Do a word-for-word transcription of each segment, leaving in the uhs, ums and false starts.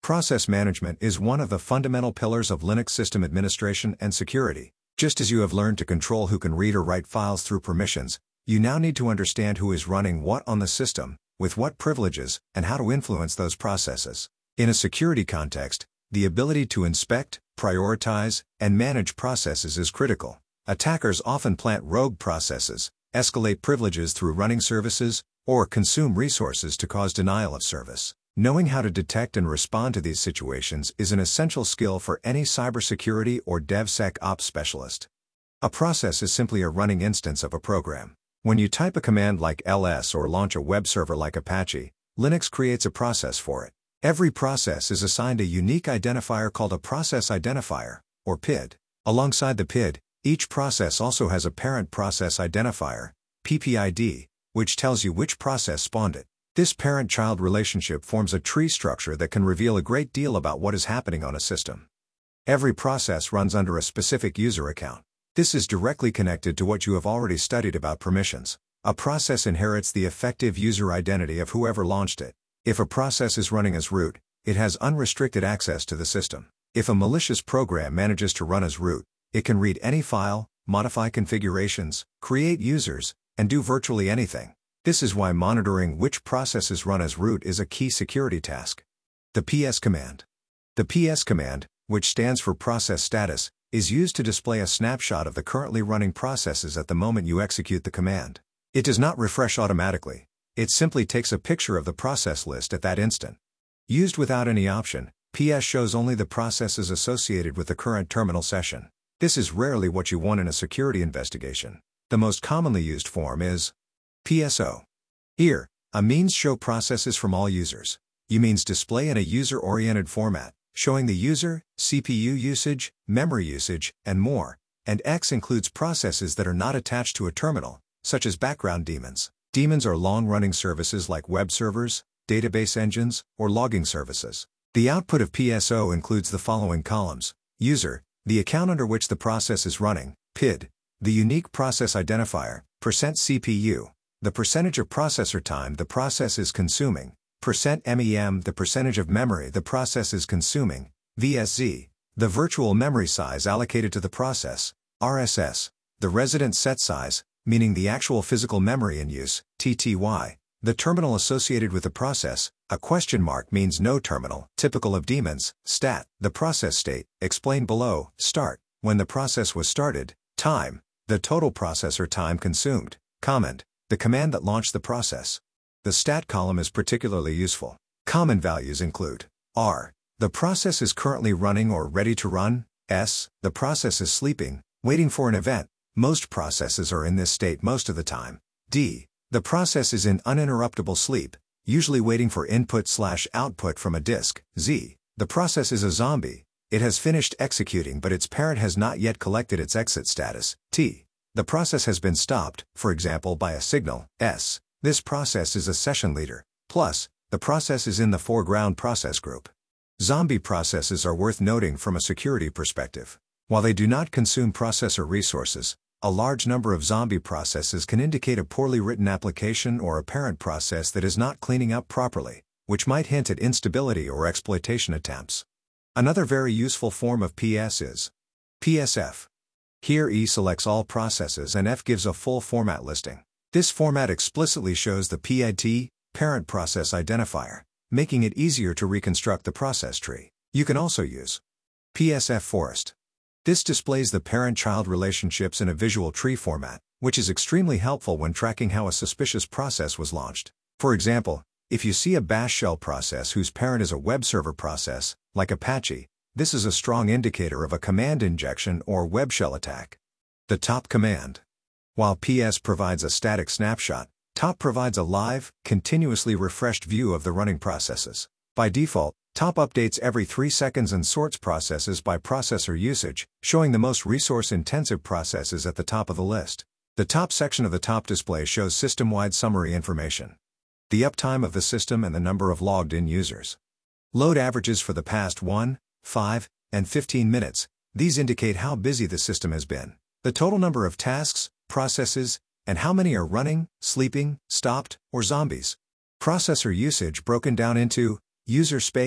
Process management is one of the fundamental pillars of Linux system administration and security. Just as you have learned to control who can read or write files through permissions, you now need to understand who is running what on the system, with what privileges, and how to influence those processes. In a security context, the ability to inspect, prioritize, and manage processes is critical. Attackers often plant rogue processes, escalate privileges through running services, or consume resources to cause denial of service. Knowing how to detect and respond to these situations is an essential skill for any cybersecurity or DevSecOps specialist. A process is simply a running instance of a program. When you type a command like L S or launch a web server like Apache, Linux creates a process for it. Every process is assigned a unique identifier called a process identifier, or P I D. Alongside the P I D, each process also has a parent process identifier, P P I D, which tells you which process spawned it. This parent-child relationship forms a tree structure that can reveal a great deal about what is happening on a system. Every process runs under a specific user account. This is directly connected to what you have already studied about permissions. A process inherits the effective user identity of whoever launched it. If a process is running as root, it has unrestricted access to the system. If a malicious program manages to run as root, it can read any file, modify configurations, create users, and do virtually anything. This is why monitoring which processes run as root is a key security task. The P S command. The P S command, which stands for process status, is used to display a snapshot of the currently running processes at the moment you execute the command. It does not refresh automatically. It simply takes a picture of the process list at that instant. Used without any option, P S shows only the processes associated with the current terminal session. This is rarely what you want in a security investigation. The most commonly used form is P S O. Here, a means show processes from all users. U means display in a user-oriented format, showing the user, C P U usage, memory usage, and more, and X includes processes that are not attached to a terminal, such as background daemons. Daemons are long-running services like web servers, database engines, or logging services. The output of P S O includes the following columns: user, the account under which the process is running, P I D, the unique process identifier, percent C P U, the percentage of processor time the process is consuming, percent MEM the percentage of memory the process is consuming, V S Z, the virtual memory size allocated to the process, R S S, the resident set size, meaning the actual physical memory in use, T T Y, the terminal associated with the process, a question mark means no terminal, typical of daemons, stat, the process state, explained below, start, when the process was started, time, the total processor time consumed, comment, the command that launched the process. The stat column is particularly useful. Common values include R, the process is currently running or ready to run, S, the process is sleeping, waiting for an event, most processes are in this state most of the time, D, the process is in uninterruptible sleep, usually waiting for input slash output from a disk, Z, the process is a zombie, it has finished executing but its parent has not yet collected its exit status, T, the process has been stopped, for example by a signal, S, this process is a session leader, plus, the process is in the foreground process group. Zombie processes are worth noting from a security perspective. While they do not consume processor resources, a large number of zombie processes can indicate a poorly written application or a parent process that is not cleaning up properly, which might hint at instability or exploitation attempts. Another very useful form of P S is P S F. Here E selects all processes and F gives a full format listing. This format explicitly shows the P I D, parent process identifier, making it easier to reconstruct the process tree. You can also use P S F forest. This displays the parent-child relationships in a visual tree format, which is extremely helpful when tracking how a suspicious process was launched. For example, if you see a bash shell process whose parent is a web server process, like Apache, this is a strong indicator of a command injection or web shell attack. The top command. While P S provides a static snapshot, top provides a live, continuously refreshed view of the running processes. By default, top updates every three seconds and sorts processes by processor usage, showing the most resource-intensive processes at the top of the list. The top section of the top display shows system-wide summary information. The uptime of the system and the number of logged-in users. Load averages for the past one, five, and fifteen minutes. These indicate how busy the system has been. The total number of tasks, processes, and how many are running, sleeping, stopped, or zombies. Processor usage broken down into user space,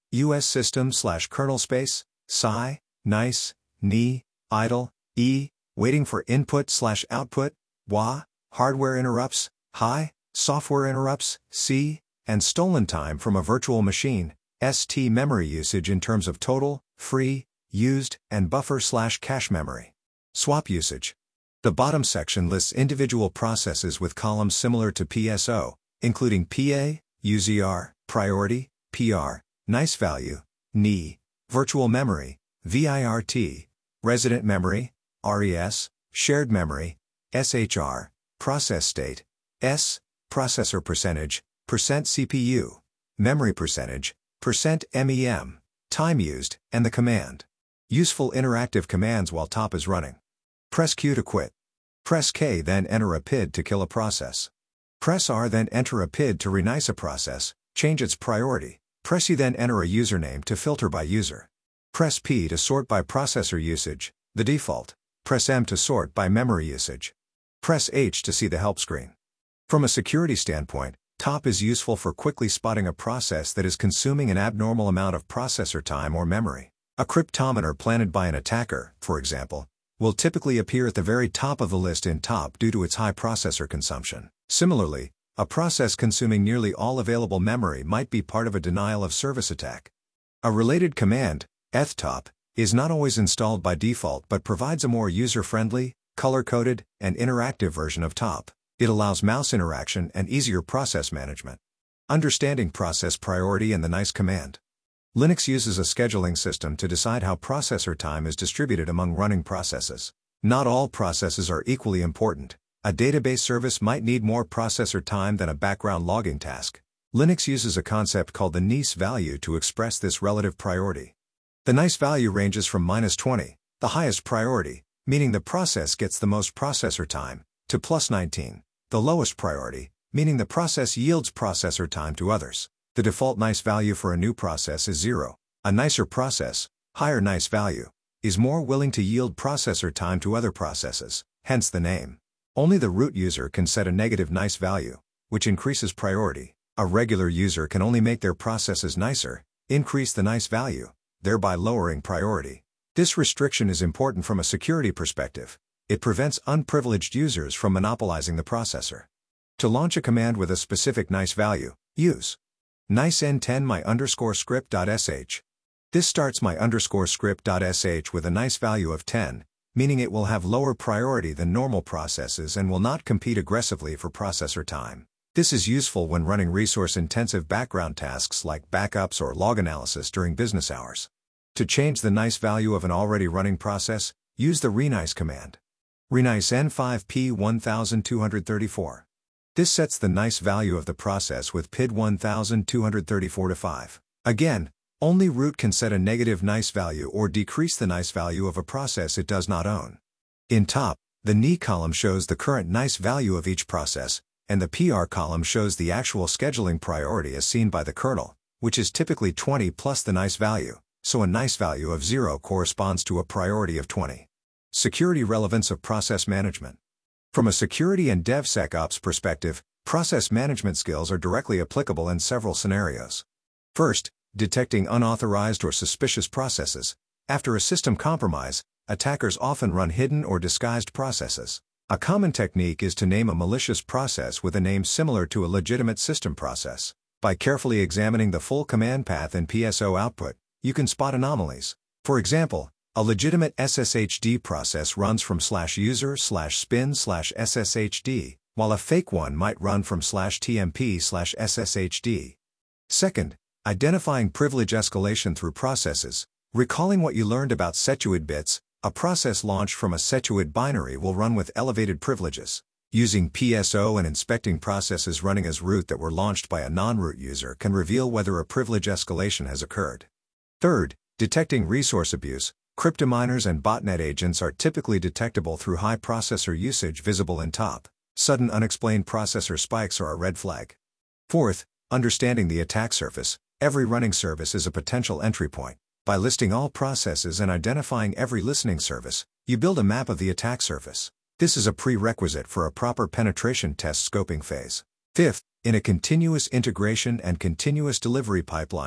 U S system slash kernel space, S I, nice, N I, idle, E, waiting for input slash output, W A, hardware interrupts, H I, software interrupts, C, and stolen time from a virtual machine, S T memory usage in terms of total, free, used, and buffer slash cache memory. Swap usage. The bottom section lists individual processes with columns similar to P S O, including P A, U Z R, priority, P R, nice value, N I, virtual memory, V I R T, resident memory, R E S, shared memory, S H R, process state, S, processor percentage, percent C P U, memory percentage, percent MEM, time used, and the command. Useful interactive commands while top is running. Press Q to quit. Press K then enter a P I D to kill a process. Press R then enter a P I D to renice a process, change its priority. Press U then enter a username to filter by user. Press P to sort by processor usage, the default. Press M to sort by memory usage. Press H to see the help screen. From a security standpoint, top is useful for quickly spotting a process that is consuming an abnormal amount of processor time or memory. A cryptometer planted by an attacker, for example, will typically appear at the very top of the list in top due to its high processor consumption. Similarly, a process consuming nearly all available memory might be part of a denial of service attack. A related command, ethtop, is not always installed by default but provides a more user-friendly, color-coded, and interactive version of top. It allows mouse interaction and easier process management. Understanding process priority and the nice command. Linux uses a scheduling system to decide how processor time is distributed among running processes. Not all processes are equally important. A database service might need more processor time than a background logging task. Linux uses a concept called the nice value to express this relative priority. The nice value ranges from minus twenty, the highest priority, meaning the process gets the most processor time, to plus nineteen, the lowest priority, meaning the process yields processor time to others. The default nice value for a new process is zero. A nicer process, higher nice value, is more willing to yield processor time to other processes, hence the name. Only the root user can set a negative nice value, which increases priority. A regular user can only make their processes nicer, increase the nice value, thereby lowering priority. This restriction is important from a security perspective. It prevents unprivileged users from monopolizing the processor. To launch a command with a specific nice value, use nice n ten my underscore script.sh. This starts my underscore script.sh with a nice value of ten, meaning it will have lower priority than normal processes and will not compete aggressively for processor time. This is useful when running resource-intensive background tasks like backups or log analysis during business hours. To change the nice value of an already running process, use the renice command. Renice n five p one two three four. This sets the nice value of the process with P I D one two three four to five. Again, only root can set a negative nice value or decrease the nice value of a process it does not own. In top, the N I column shows the current nice value of each process, and the P R column shows the actual scheduling priority as seen by the kernel, which is typically twenty plus the nice value, so a nice value of zero corresponds to a priority of twenty. Security relevance of process management. From a security and DevSecOps perspective, process management skills are directly applicable in several scenarios. First, detecting unauthorized or suspicious processes. After a system compromise, attackers often run hidden or disguised processes. A common technique is to name a malicious process with a name similar to a legitimate system process. By carefully examining the full command path in P S O output, you can spot anomalies. For example, a legitimate S S H D process runs from slash user slash spin slash S S H D, while a fake one might run from slash tmp slash S S H D. Second, identifying privilege escalation through processes. Recalling what you learned about Setuid bits, a process launched from a Setuid binary will run with elevated privileges. Using P S O and inspecting processes running as root that were launched by a non-root user can reveal whether a privilege escalation has occurred. Third, detecting resource abuse. Cryptominers and botnet agents are typically detectable through high processor usage visible in top. Sudden unexplained processor spikes are a red flag. Fourth, understanding the attack surface. Every running service is a potential entry point. By listing all processes and identifying every listening service, you build a map of the attack surface. This is a prerequisite for a proper penetration test scoping phase. Fifth, in a continuous integration and continuous delivery pipeline,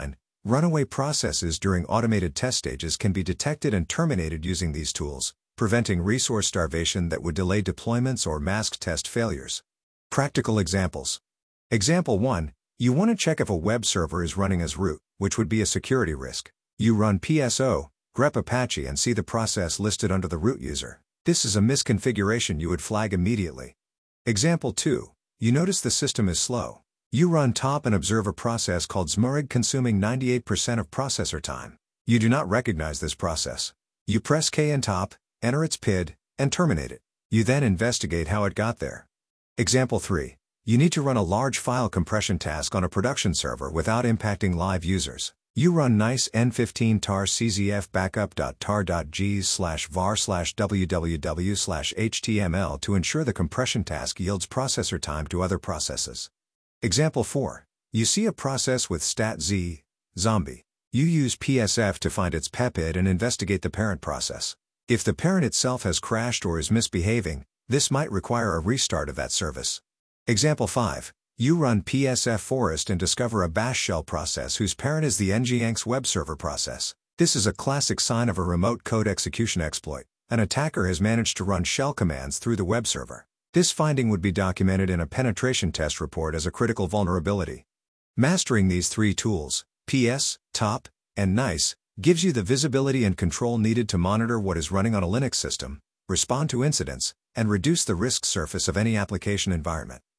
Runaway processes during automated test stages can be detected and terminated using these tools, preventing resource starvation that would delay deployments or mask test failures. Practical examples. Example one. You want to check if a web server is running as root, which would be a security risk. You run P S O, grep apache and see the process listed under the root user. This is a misconfiguration you would flag immediately. Example two. You notice the system is slow. You run top and observe a process called Zmurig consuming ninety-eight percent of processor time. You do not recognize this process. You press K in top, enter its P I D, and terminate it. You then investigate how it got there. Example three. You need to run a large file compression task on a production server without impacting live users. You run nice n fifteen tar czf backup.tar.gs slash var slash www slash html to ensure the compression task yields processor time to other processes. Example four. You see a process with stat z, zombie. You use P S F to find its P E P I D and investigate the parent process. If the parent itself has crashed or is misbehaving, this might require a restart of that service. Example five. You run P S F forest and discover a bash shell process whose parent is the Nginx web server process. This is a classic sign of a remote code execution exploit. An attacker has managed to run shell commands through the web server. This finding would be documented in a penetration test report as a critical vulnerability. Mastering these three tools, P S, top, and NICE, gives you the visibility and control needed to monitor what is running on a Linux system, respond to incidents, and reduce the risk surface of any application environment.